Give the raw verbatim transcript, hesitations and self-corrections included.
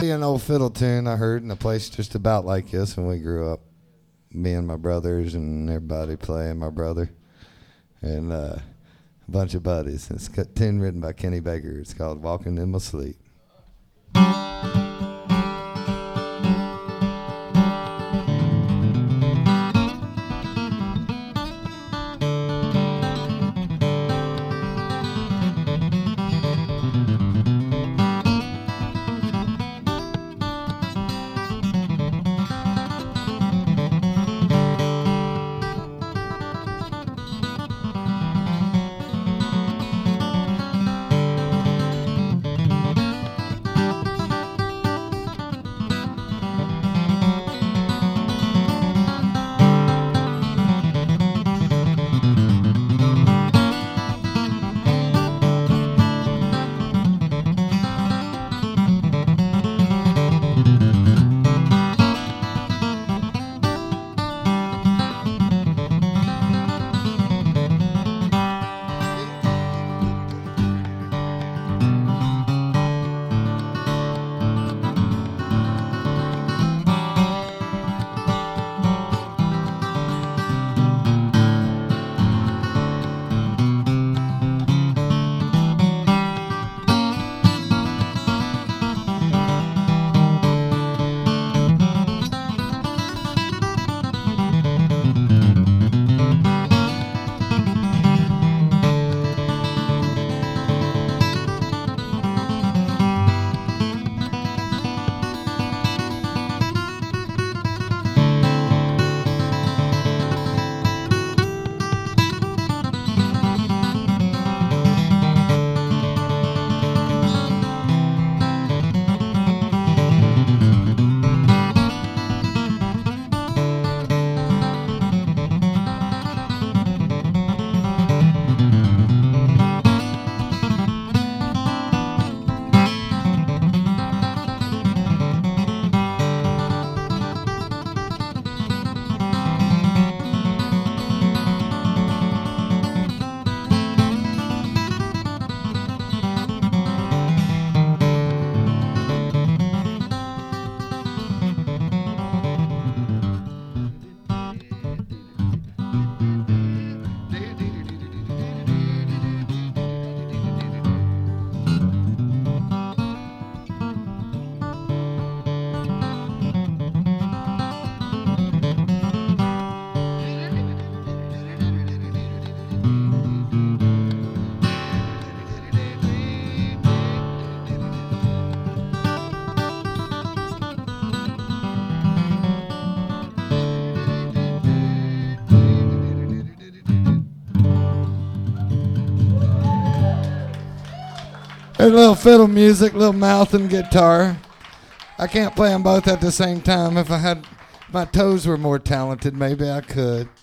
An old fiddle tune I heard in a place just about like this when we grew up. Me and my brothers and everybody playing, my brother and uh, a bunch of buddies. It's a tune written by Kenny Baker. It's called Walking in My Sleep. There's a little fiddle music, little mouth and guitar. I can't play them both at the same time. If I had, my toes were more talented, maybe I could.